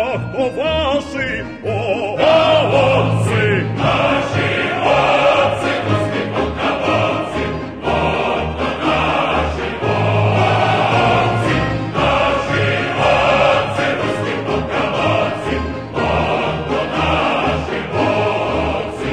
кто ваши отцы? Наши отцы, русские полководцы, вот кто наши отцы. Наши отцы, русские полководцы, вот кто наши отцы.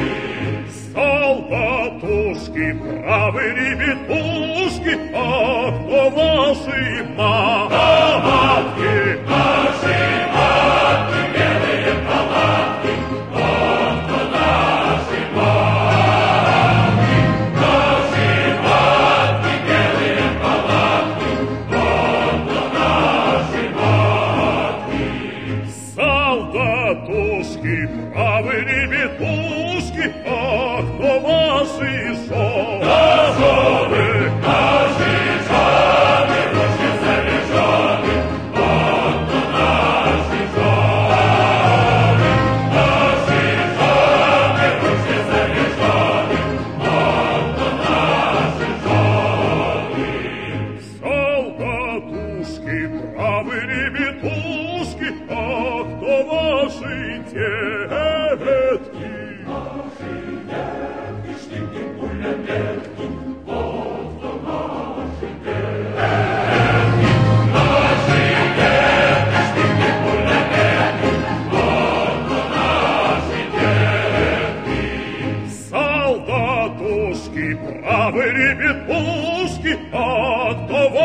Солдатушки, правы ребятушки, а кто ваши матки? Наши матки, белые палатки, вот кто наши матки. Наши матки, белые палатки, вот кто наши матки. Солдатушки, правы ребятушки, а кто ваши жены? Наши жены, ручки заряжены, вот кто наши жены. Наши жены, ручки заряжены, вот кто наши жены. Солдатушки, правы ребятушки, а кто ваши детки? Наши детки, штыки, пулеметки, вот кто наши детки. Наши детки, штыки, пулеметки, вот кто наши детки. Солдатушки, правы ребятушки, а кто